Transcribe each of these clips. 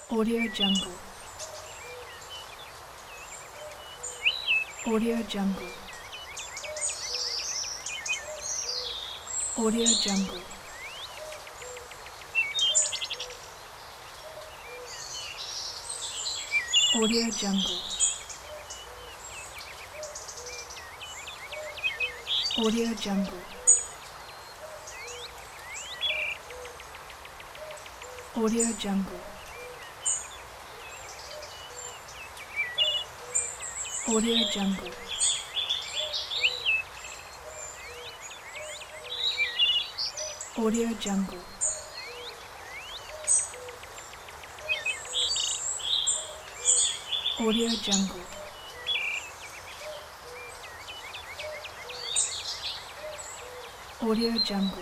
Audio Jungle. Audio Jungle. Audio Jungle. Audio Jungle. Audio Jungle. Audio Jungle. Audio Jungle. Audio Jungle. Audio Jungle. Audio Jungle.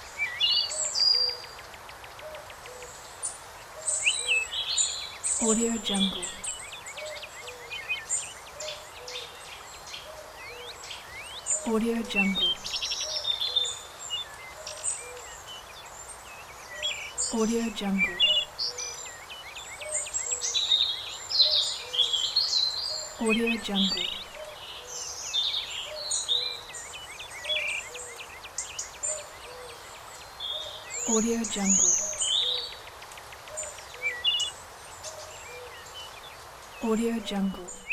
Audio Jungle. Audio Jungle. Audio Jungle. Audio Jungle. Audio Jungle. Audio Jungle.